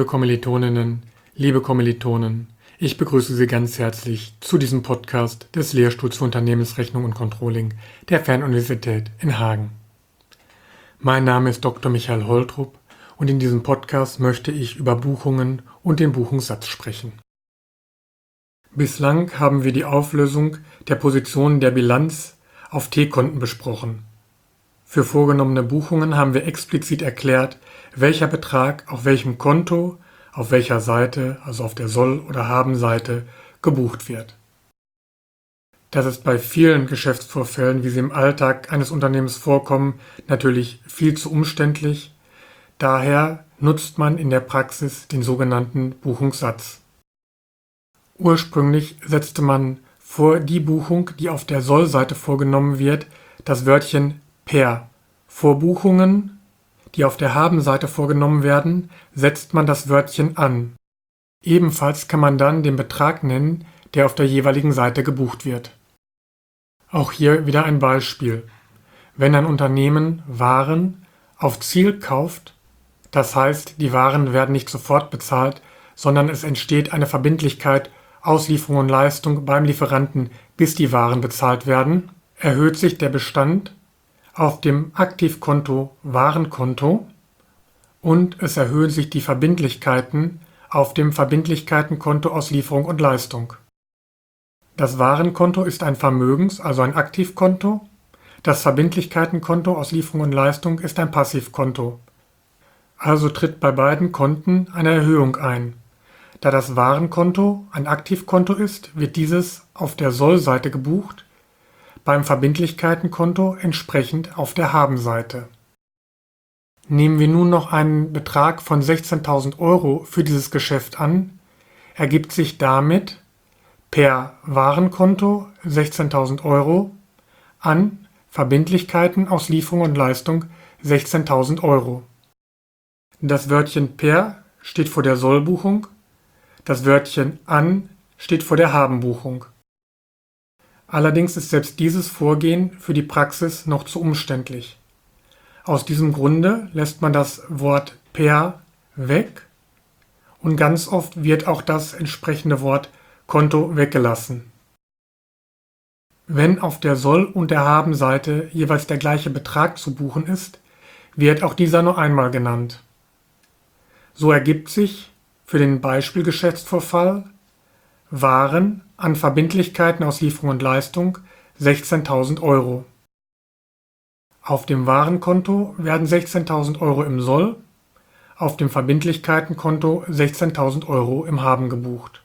Liebe Kommilitoninnen, liebe Kommilitonen, ich begrüße Sie ganz herzlich zu diesem Podcast des Lehrstuhls für Unternehmensrechnung und Controlling der Fernuniversität in Hagen. Mein Name ist Dr. Michael Holtrup und in diesem Podcast möchte ich über Buchungen und den Buchungssatz sprechen. Bislang haben wir die Auflösung der Positionen der Bilanz auf T-Konten besprochen. Für vorgenommene Buchungen haben wir explizit erklärt, welcher Betrag auf welchem Konto, auf welcher Seite, also auf der Soll- oder Haben-Seite, gebucht wird. Das ist bei vielen Geschäftsvorfällen, wie sie im Alltag eines Unternehmens vorkommen, natürlich viel zu umständlich. Daher nutzt man in der Praxis den sogenannten Buchungssatz. Ursprünglich setzte man vor die Buchung, die auf der Soll-Seite vorgenommen wird, das Wörtchen per. Vor Buchungen, die auf der Haben-Seite vorgenommen werden, setzt man das Wörtchen an. Ebenfalls kann man dann den Betrag nennen, der auf der jeweiligen Seite gebucht wird. Auch hier wieder ein Beispiel. Wenn ein Unternehmen Waren auf Ziel kauft, das heißt, die Waren werden nicht sofort bezahlt, sondern es entsteht eine Verbindlichkeit, Auslieferung und Leistung beim Lieferanten, bis die Waren bezahlt werden, erhöht sich der Bestand auf dem Aktivkonto Warenkonto und es erhöhen sich die Verbindlichkeiten auf dem Verbindlichkeitenkonto Auslieferung und Leistung. Das Warenkonto ist ein Vermögens-, also ein Aktivkonto. Das Verbindlichkeitenkonto Auslieferung und Leistung ist ein Passivkonto. Also tritt bei beiden Konten eine Erhöhung ein. Da das Warenkonto ein Aktivkonto ist, wird dieses auf der Soll-Seite gebucht, beim Verbindlichkeitenkonto entsprechend auf der Haben-Seite. Nehmen wir nun noch einen Betrag von 16.000 Euro für dieses Geschäft an, ergibt sich damit per Warenkonto 16.000 Euro an Verbindlichkeiten aus Lieferung und Leistung 16.000 Euro. Das Wörtchen per steht vor der Sollbuchung, das Wörtchen an steht vor der Habenbuchung. Allerdings ist selbst dieses Vorgehen für die Praxis noch zu umständlich. Aus diesem Grunde lässt man das Wort per weg und ganz oft wird auch das entsprechende Wort Konto weggelassen. Wenn auf der Soll- und der Haben-Seite jeweils der gleiche Betrag zu buchen ist, wird auch dieser nur einmal genannt. So ergibt sich für den Beispielgeschäftsvorfall Waren an Verbindlichkeiten aus Lieferung und Leistung 16.000 Euro. Auf dem Warenkonto werden 16.000 Euro im Soll, auf dem Verbindlichkeitenkonto 16.000 Euro im Haben gebucht.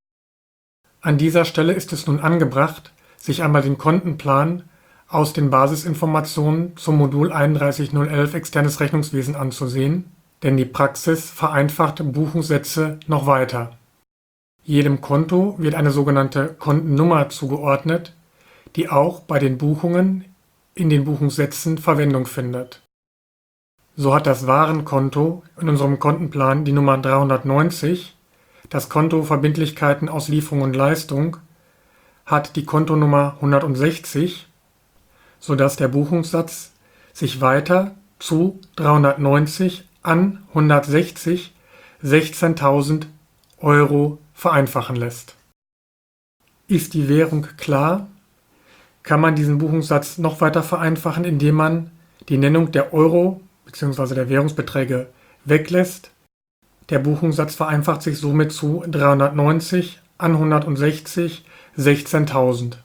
An dieser Stelle ist es nun angebracht, sich einmal den Kontenplan aus den Basisinformationen zum Modul 31011 Externes Rechnungswesen anzusehen, denn die Praxis vereinfacht Buchungssätze noch weiter. Jedem Konto wird eine sogenannte Kontennummer zugeordnet, die auch bei den Buchungen in den Buchungssätzen Verwendung findet. So hat das Warenkonto in unserem Kontenplan die Nummer 390, das Konto Verbindlichkeiten aus Lieferung und Leistung hat die Kontonummer 160, sodass der Buchungssatz sich weiter zu 390 an 160 16.000 Euro vereinfachen lässt. Ist die Währung klar, kann man diesen Buchungssatz noch weiter vereinfachen, indem man die Nennung der Euro bzw. der Währungsbeträge weglässt. Der Buchungssatz vereinfacht sich somit zu 390 an 160 16.000.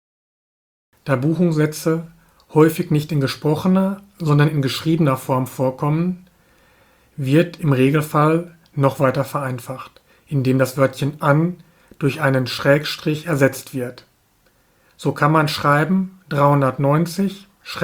Da Buchungssätze häufig nicht in gesprochener, sondern in geschriebener Form vorkommen, wird im Regelfall noch weiter vereinfacht, indem das Wörtchen an durch einen Schrägstrich ersetzt wird. So kann man schreiben 390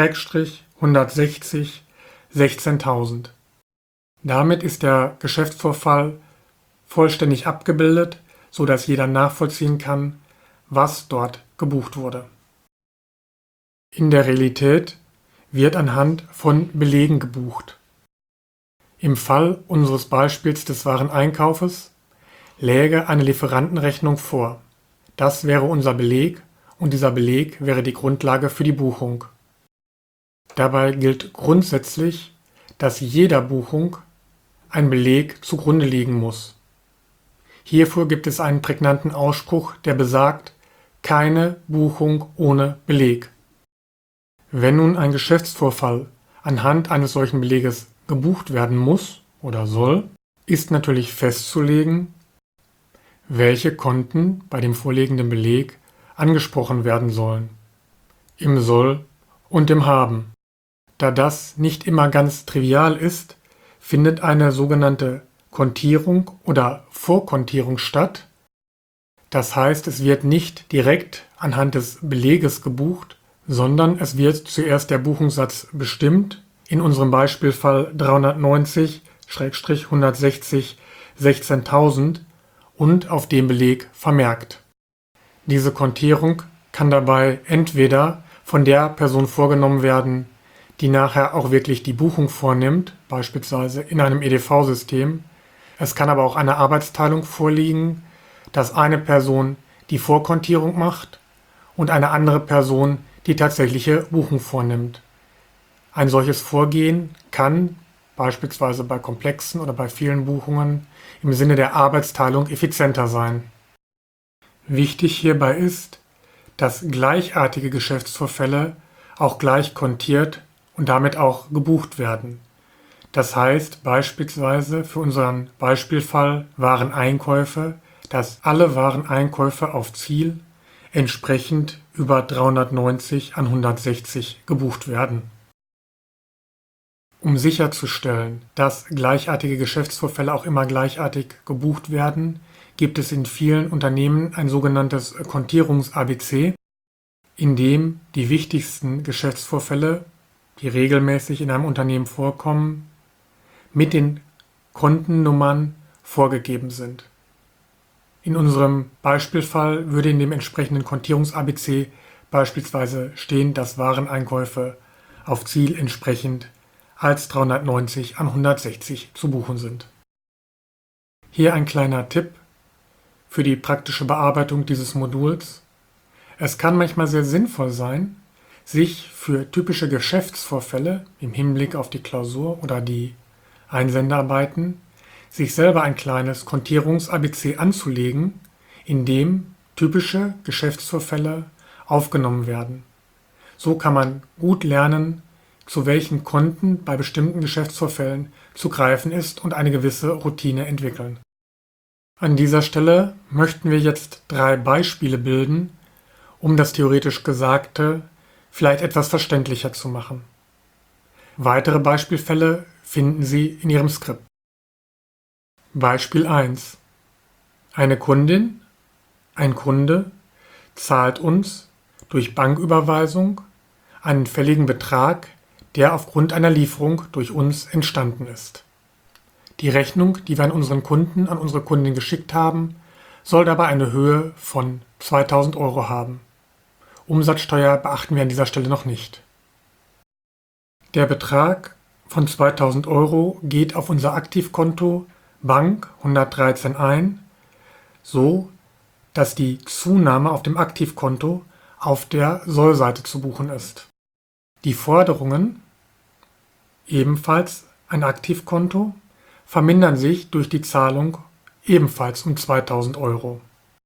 160 16.000. Damit ist der Geschäftsvorfall vollständig abgebildet, sodass jeder nachvollziehen kann, was dort gebucht wurde. In der Realität wird anhand von Belegen gebucht. Im Fall unseres Beispiels des Wareneinkaufes läge eine Lieferantenrechnung vor. Das wäre unser Beleg und dieser Beleg wäre die Grundlage für die Buchung. Dabei gilt grundsätzlich, dass jeder Buchung ein Beleg zugrunde liegen muss. Hierfür gibt es einen prägnanten Ausspruch, der besagt: keine Buchung ohne Beleg. Wenn nun ein Geschäftsvorfall anhand eines solchen Beleges gebucht werden muss oder soll, ist natürlich festzulegen, welche Konten bei dem vorliegenden Beleg angesprochen werden sollen, im Soll und im Haben. Da das nicht immer ganz trivial ist, findet eine sogenannte Kontierung oder Vorkontierung statt. Das heißt, es wird nicht direkt anhand des Beleges gebucht, sondern es wird zuerst der Buchungssatz bestimmt, in unserem Beispielfall 390/160 16.000 und auf dem Beleg vermerkt. Diese Kontierung kann dabei entweder von der Person vorgenommen werden, die nachher auch wirklich die Buchung vornimmt, beispielsweise in einem EDV-System. Es kann aber auch eine Arbeitsteilung vorliegen, dass eine Person die Vorkontierung macht und eine andere Person die tatsächliche Buchung vornimmt. Ein solches Vorgehen kann beispielsweise bei komplexen oder bei vielen Buchungen im Sinne der Arbeitsteilung effizienter sein. Wichtig hierbei ist, dass gleichartige Geschäftsvorfälle auch gleich kontiert und damit auch gebucht werden. Das heißt beispielsweise für unseren Beispielfall Wareneinkäufe, dass alle Wareneinkäufe auf Ziel entsprechend über 390/160 gebucht werden. Um sicherzustellen, dass gleichartige Geschäftsvorfälle auch immer gleichartig gebucht werden, gibt es in vielen Unternehmen ein sogenanntes Kontierungs-ABC, in dem die wichtigsten Geschäftsvorfälle, die regelmäßig in einem Unternehmen vorkommen, mit den Kontennummern vorgegeben sind. In unserem Beispielfall würde in dem entsprechenden Kontierungs-ABC beispielsweise stehen, dass Wareneinkäufe auf Ziel entsprechend als 390/160 zu buchen sind. Hier ein kleiner Tipp für die praktische Bearbeitung dieses Moduls. Es kann manchmal sehr sinnvoll sein, sich für typische Geschäftsvorfälle im Hinblick auf die Klausur oder die Einsendearbeiten sich selber ein kleines Kontierungs-ABC anzulegen, in dem typische Geschäftsvorfälle aufgenommen werden. So kann man gut lernen, zu welchen Konten bei bestimmten Geschäftsvorfällen zu greifen ist und eine gewisse Routine entwickeln. An dieser Stelle möchten wir jetzt 3 Beispiele bilden, um das theoretisch Gesagte vielleicht etwas verständlicher zu machen. Weitere Beispielfälle finden Sie in Ihrem Skript. Beispiel 1. Eine Kundin, ein Kunde zahlt uns durch Banküberweisung einen fälligen Betrag, der aufgrund einer Lieferung durch uns entstanden ist. Die Rechnung, die wir an unseren Kunden, an unsere Kundin geschickt haben, soll dabei eine Höhe von 2.000 € haben. Umsatzsteuer beachten wir an dieser Stelle noch nicht. Der Betrag von 2.000 € geht auf unser Aktivkonto Bank 113 ein, so dass die Zunahme auf dem Aktivkonto auf der Sollseite zu buchen ist. Die Forderungen, ebenfalls ein Aktivkonto, vermindern sich durch die Zahlung ebenfalls um 2.000 €.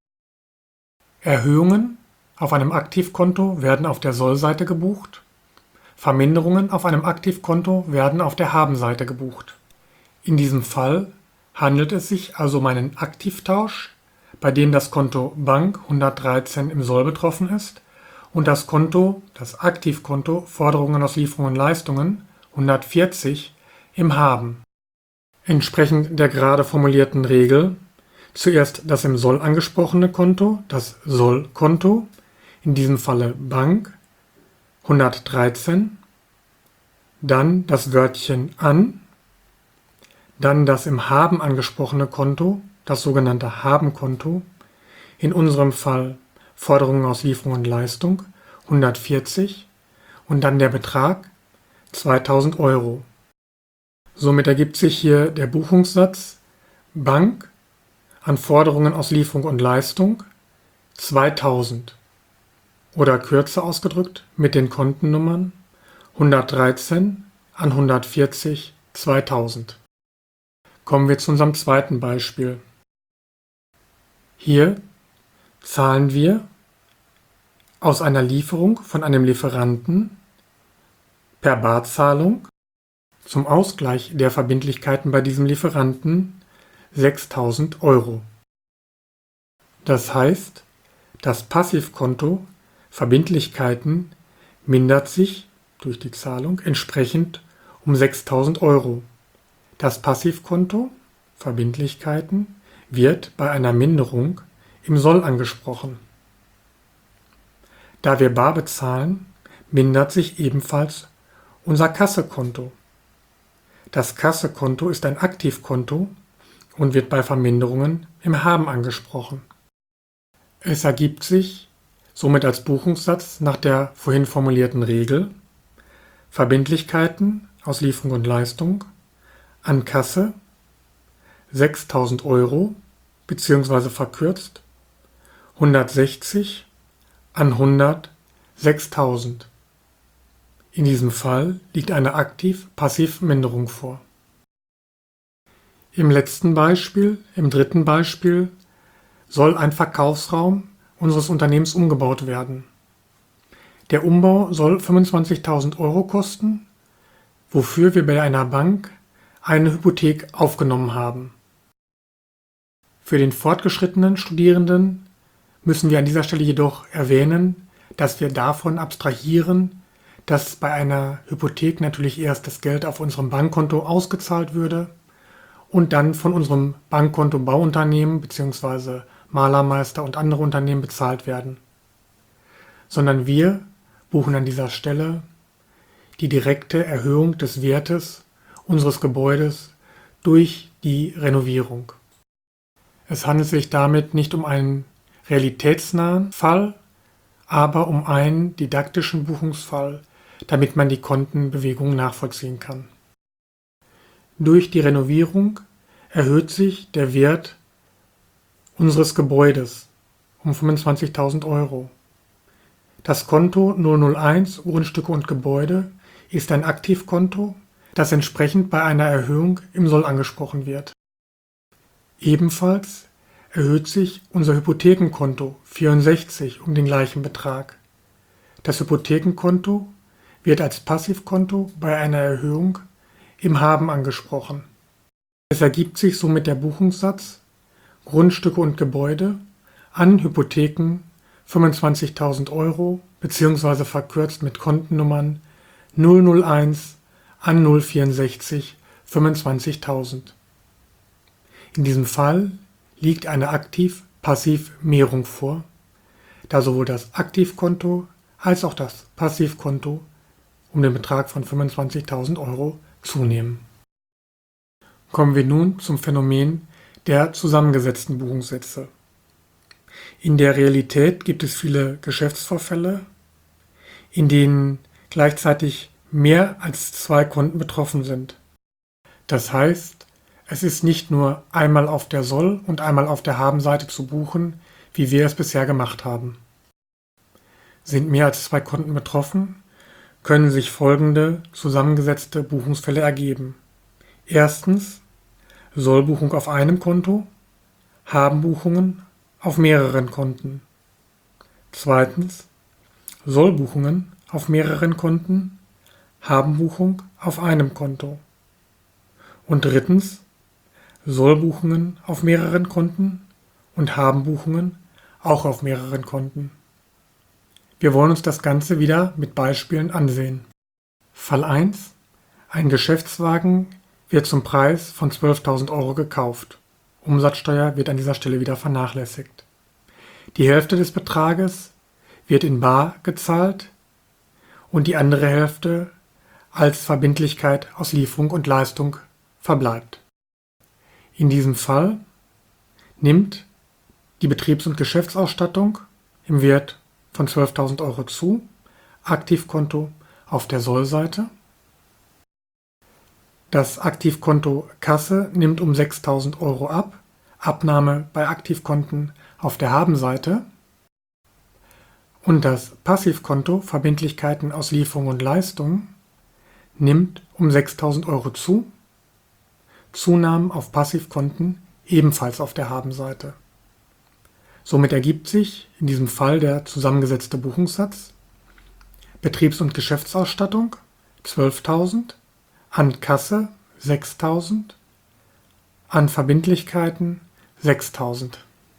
Erhöhungen auf einem Aktivkonto werden auf der Sollseite gebucht, Verminderungen auf einem Aktivkonto werden auf der Habenseite gebucht. In diesem Fall handelt es sich also um einen Aktivtausch, bei dem das Konto Bank 113 im Soll betroffen ist und das Aktivkonto Forderungen aus Lieferungen und Leistungen 140 im Haben. Entsprechend der gerade formulierten Regel zuerst das im Soll angesprochene Konto, das Sollkonto, in diesem Falle Bank 113, dann das Wörtchen an, dann das im Haben angesprochene Konto, das sogenannte Habenkonto, in unserem Fall Forderungen aus Lieferung und Leistung 140 und dann der Betrag 2.000 €. Somit ergibt sich hier der Buchungssatz Bank an Forderungen aus Lieferung und Leistung 2.000 oder kürzer ausgedrückt mit den Kontennummern 113 an 140 2000. Kommen wir zu unserem zweiten Beispiel. Hier zahlen wir aus einer Lieferung von einem Lieferanten per Barzahlung zum Ausgleich der Verbindlichkeiten bei diesem Lieferanten 6.000 €. Das heißt, das Passivkonto Verbindlichkeiten mindert sich durch die Zahlung entsprechend um 6.000 €. Das Passivkonto Verbindlichkeiten wird bei einer Minderung im Soll angesprochen. Da wir bar bezahlen, mindert sich ebenfalls unser Kassekonto. Das Kassekonto ist ein Aktivkonto und wird bei Verminderungen im Haben angesprochen. Es ergibt sich somit als Buchungssatz nach der vorhin formulierten Regel Verbindlichkeiten aus Lieferung und Leistung an Kasse 6.000 € bzw. verkürzt 160 an 100 6.000. In diesem Fall liegt eine Aktiv-Passiv-Minderung vor. Im letzten Beispiel, im dritten Beispiel, soll ein Verkaufsraum unseres Unternehmens umgebaut werden. Der Umbau soll 25.000 € kosten, wofür wir bei einer Bank eine Hypothek aufgenommen haben. Für den fortgeschrittenen Studierenden müssen wir an dieser Stelle jedoch erwähnen, dass wir davon abstrahieren, dass bei einer Hypothek natürlich erst das Geld auf unserem Bankkonto ausgezahlt würde und dann von unserem Bankkonto Bauunternehmen bzw. Malermeister und andere Unternehmen bezahlt werden. Sondern wir buchen an dieser Stelle die direkte Erhöhung des Wertes unseres Gebäudes durch die Renovierung. Es handelt sich damit nicht um einen realitätsnahen Fall, aber um einen didaktischen Buchungsfall, damit man die Kontenbewegungen nachvollziehen kann. Durch die Renovierung erhöht sich der Wert unseres Gebäudes um 25.000 €. Das Konto 001 Grundstücke und Gebäude ist ein Aktivkonto, das entsprechend bei einer Erhöhung im Soll angesprochen wird. Ebenfalls erhöht sich unser Hypothekenkonto 64 um den gleichen Betrag. Das Hypothekenkonto wird als Passivkonto bei einer Erhöhung im Haben angesprochen. Es ergibt sich somit der Buchungssatz Grundstücke und Gebäude an Hypotheken 25.000 € bzw. verkürzt mit Kontennummern 001 an 064 25.000. In diesem Fall liegt eine Aktiv-Passiv-Mehrung vor, da sowohl das Aktivkonto als auch das Passivkonto um den Betrag von 25.000 € zunehmen. Kommen wir nun zum Phänomen der zusammengesetzten Buchungssätze. In der Realität gibt es viele Geschäftsvorfälle, in denen gleichzeitig mehr als 2 Konten betroffen sind. Das heißt, es ist nicht nur einmal auf der Soll- und einmal auf der Habenseite zu buchen, wie wir es bisher gemacht haben. Sind mehr als 2 Konten betroffen, können sich folgende zusammengesetzte Buchungsfälle ergeben. Erstens Sollbuchung auf einem Konto, Habenbuchungen auf mehreren Konten. Zweitens Sollbuchungen auf mehreren Konten, Habenbuchung auf einem Konto. Und drittens Sollbuchungen auf mehreren Konten und Habenbuchungen auch auf mehreren Konten. Wir wollen uns das Ganze wieder mit Beispielen ansehen. Fall 1. Ein Geschäftswagen wird zum Preis von 12.000 € gekauft. Umsatzsteuer wird an dieser Stelle wieder vernachlässigt. Die Hälfte des Betrages wird in bar gezahlt und die andere Hälfte als Verbindlichkeit aus Lieferung und Leistung verbleibt. In diesem Fall nimmt die Betriebs- und Geschäftsausstattung im Wert von 12.000 € zu, Aktivkonto auf der Sollseite. Das Aktivkonto Kasse nimmt um 6.000 € ab, Abnahme bei Aktivkonten auf der Habenseite. Und das Passivkonto Verbindlichkeiten aus Lieferung und Leistung nimmt um 6.000 € zu, Zunahmen auf Passivkonten ebenfalls auf der Habenseite. Somit ergibt sich in diesem Fall der zusammengesetzte Buchungssatz: Betriebs- und Geschäftsausstattung 12.000, an Kasse 6.000, an Verbindlichkeiten 6.000.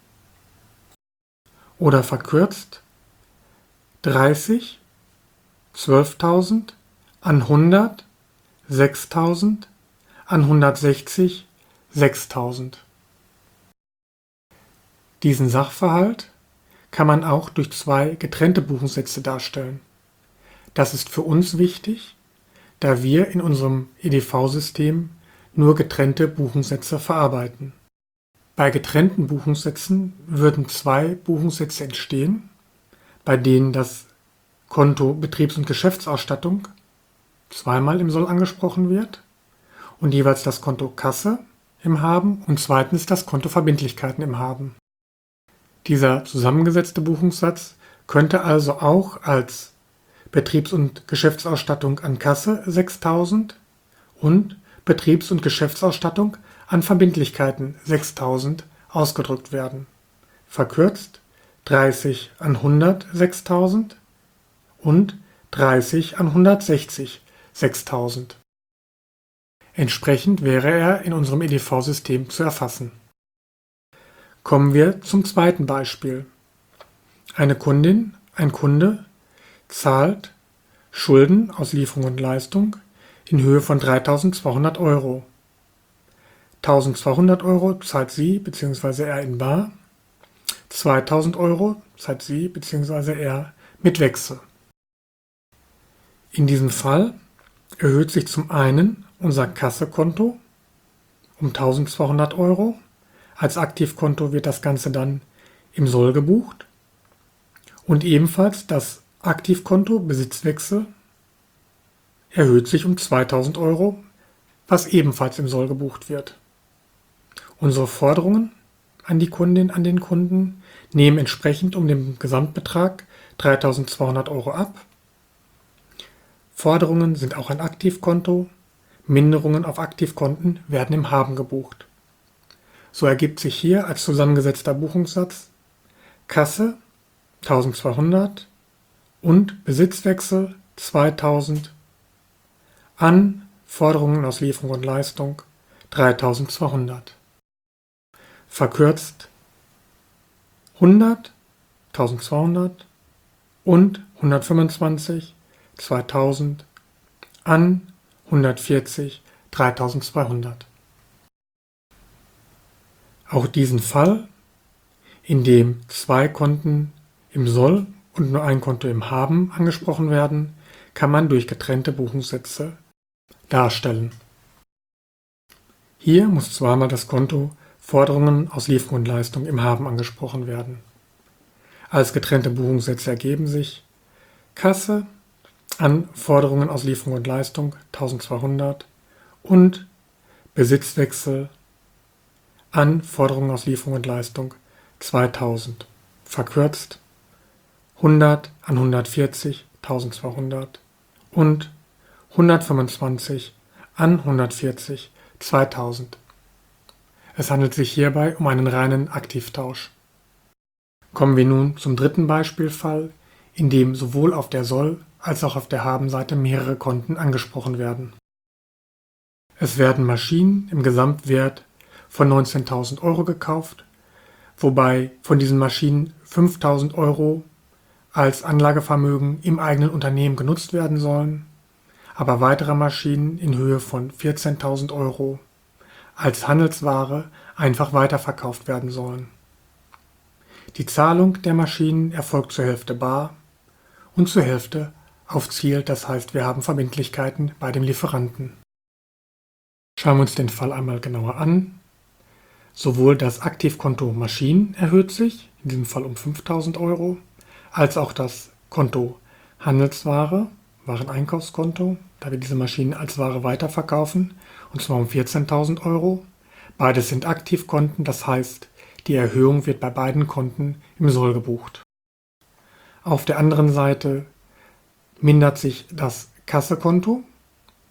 Oder verkürzt 30, 12.000, an 100 6.000, an 160 6.000. Diesen Sachverhalt kann man auch durch zwei getrennte Buchungssätze darstellen. Das ist für uns wichtig, da wir in unserem EDV-System nur getrennte Buchungssätze verarbeiten. Bei getrennten Buchungssätzen würden zwei Buchungssätze entstehen, bei denen das Konto Betriebs- und Geschäftsausstattung zweimal im Soll angesprochen wird und jeweils das Konto Kasse im Haben und zweitens das Konto Verbindlichkeiten im Haben. Dieser zusammengesetzte Buchungssatz könnte also auch als Betriebs- und Geschäftsausstattung an Kasse 6.000 und Betriebs- und Geschäftsausstattung an Verbindlichkeiten 6.000 ausgedrückt werden. Verkürzt 30 an 100 6.000 und 30 an 160 6.000. Entsprechend wäre er in unserem EDV-System zu erfassen. Kommen wir zum zweiten Beispiel. Eine Kundin, ein Kunde zahlt Schulden aus Lieferung und Leistung in Höhe von 3.200 Euro. 1.200 Euro zahlt sie bzw. er in bar, 2.000 Euro zahlt sie bzw. er mit Wechsel. In diesem Fall erhöht sich zum einen unser Kassekonto um 1.200 Euro. Als Aktivkonto wird das Ganze dann im Soll gebucht. Und ebenfalls das Aktivkonto Besitzwechsel erhöht sich um 2.000 Euro, was ebenfalls im Soll gebucht wird. Unsere Forderungen an die Kundin, an den Kunden nehmen entsprechend um den Gesamtbetrag 3.200 Euro ab. Forderungen sind auch ein Aktivkonto, Minderungen auf Aktivkonten werden im Haben gebucht. So ergibt sich hier als zusammengesetzter Buchungssatz Kasse 1.200 und Besitzwechsel 2.000 an Forderungen aus Lieferung und Leistung 3.200. Verkürzt 100, 1.200 und 125, 2.000 an 140, 3.200. Auch diesen Fall, in dem zwei Konten im Soll und nur ein Konto im Haben angesprochen werden, kann man durch getrennte Buchungssätze darstellen. Hier muss zweimal das Konto Forderungen aus Lieferung und Leistung im Haben angesprochen werden. Als getrennte Buchungssätze ergeben sich Kasse an Forderungen aus Lieferung und Leistung 1.200 und Besitzwechsel an Forderungen aus Lieferung und Leistung 2.000. Verkürzt 100 an 140 1.200 und 125 an 140 2.000. Es handelt sich hierbei um einen reinen Aktivtausch. Kommen wir nun zum dritten Beispielfall, in dem sowohl auf der Soll- als auch auf der Habenseite mehrere Konten angesprochen werden. Es werden Maschinen im Gesamtwert von 19.000 Euro gekauft, wobei von diesen Maschinen 5.000 Euro als Anlagevermögen im eigenen Unternehmen genutzt werden sollen, aber weitere Maschinen in Höhe von 14.000 Euro als Handelsware einfach weiterverkauft werden sollen. Die Zahlung der Maschinen erfolgt zur Hälfte bar und zur Hälfte auf Ziel, das heißt, wir haben Verbindlichkeiten bei dem Lieferanten. Schauen wir uns den Fall einmal genauer an. Sowohl das Aktivkonto Maschinen erhöht sich, in diesem Fall um 5.000 Euro, als auch das Konto Handelsware, Wareneinkaufskonto, da wir diese Maschinen als Ware weiterverkaufen, und zwar um 14.000 Euro. Beides sind Aktivkonten, das heißt, die Erhöhung wird bei beiden Konten im Soll gebucht. Auf der anderen Seite mindert sich das Kassekonto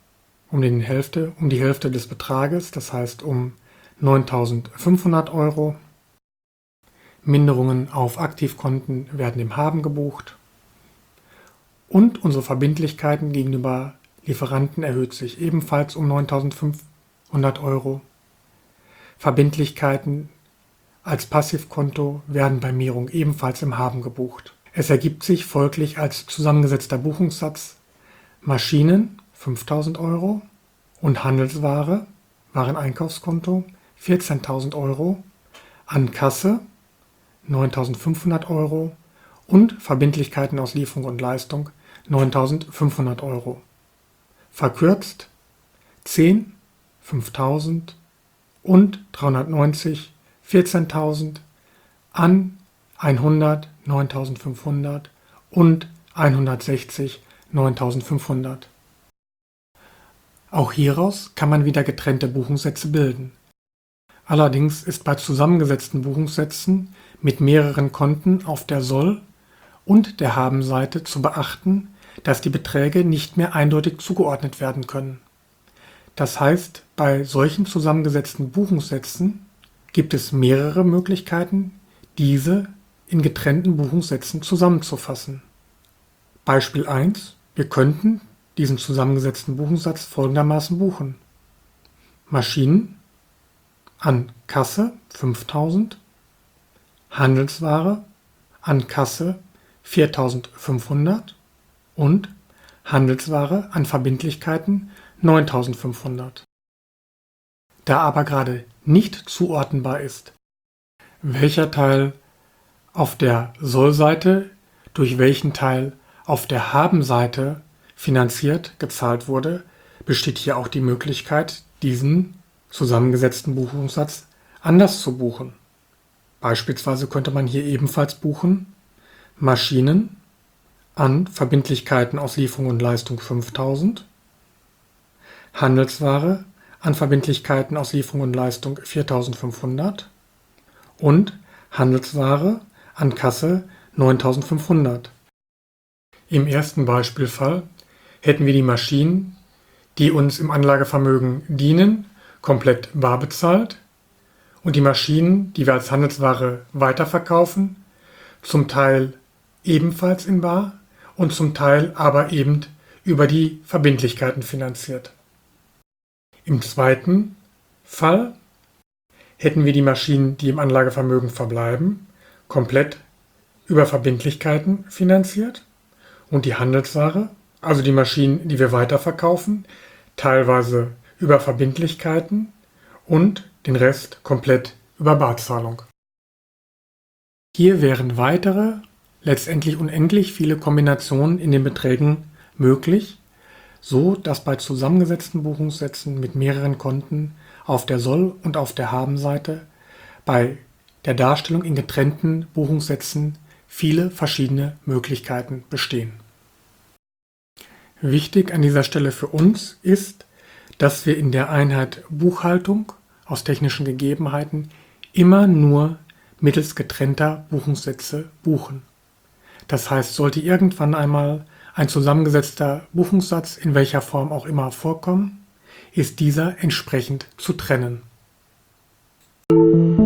um die Hälfte des Betrages, das heißt um 9.500 Euro. Minderungen auf Aktivkonten werden im Haben gebucht. Und unsere Verbindlichkeiten gegenüber Lieferanten erhöht sich ebenfalls um 9.500 Euro. Verbindlichkeiten als Passivkonto werden bei Mehrung ebenfalls im Haben gebucht. Es ergibt sich folglich als zusammengesetzter Buchungssatz Maschinen 5.000 Euro und Handelsware, Wareneinkaufskonto 14.000 Euro, an Kasse 9.500 Euro und Verbindlichkeiten aus Lieferung und Leistung 9.500 Euro. Verkürzt 10, 5.000 und 390, 14.000, an 100, 9.500 und 160, 9.500. Auch hieraus kann man wieder getrennte Buchungssätze bilden. Allerdings ist bei zusammengesetzten Buchungssätzen mit mehreren Konten auf der Soll- und der Habenseite zu beachten, dass die Beträge nicht mehr eindeutig zugeordnet werden können. Das heißt, bei solchen zusammengesetzten Buchungssätzen gibt es mehrere Möglichkeiten, diese in getrennten Buchungssätzen zusammenzufassen. Beispiel 1: Wir könnten diesen zusammengesetzten Buchungssatz folgendermaßen buchen: Maschinen an Kasse 5.000, Handelsware an Kasse 4.500 und Handelsware an Verbindlichkeiten 9.500. Da aber gerade nicht zuordnenbar ist, welcher Teil auf der Soll-Seite durch welchen Teil auf der Haben-Seite finanziert gezahlt wurde, besteht hier auch die Möglichkeit, diesen zusammengesetzten Buchungssatz anders zu buchen. Beispielsweise könnte man hier ebenfalls buchen: Maschinen an Verbindlichkeiten aus Lieferung und Leistung 5.000, Handelsware an Verbindlichkeiten aus Lieferung und Leistung 4.500 und Handelsware an Kasse 9.500. Im ersten Beispielfall hätten wir die Maschinen, die uns im Anlagevermögen dienen, komplett bar bezahlt und die Maschinen, die wir als Handelsware weiterverkaufen, zum Teil ebenfalls in bar und zum Teil aber eben über die Verbindlichkeiten finanziert. Im zweiten Fall hätten wir die Maschinen, die im Anlagevermögen verbleiben, komplett über Verbindlichkeiten finanziert und die Handelsware, also die Maschinen, die wir weiterverkaufen, teilweise über Verbindlichkeiten und den Rest komplett über Barzahlung. Hier wären weitere, letztendlich unendlich viele Kombinationen in den Beträgen möglich, so dass bei zusammengesetzten Buchungssätzen mit mehreren Konten auf der Soll- und auf der Habenseite bei der Darstellung in getrennten Buchungssätzen viele verschiedene Möglichkeiten bestehen. Wichtig an dieser Stelle für uns ist, dass wir in der Einheit Buchhaltung aus technischen Gegebenheiten immer nur mittels getrennter Buchungssätze buchen. Das heißt, sollte irgendwann einmal ein zusammengesetzter Buchungssatz in welcher Form auch immer vorkommen, ist dieser entsprechend zu trennen.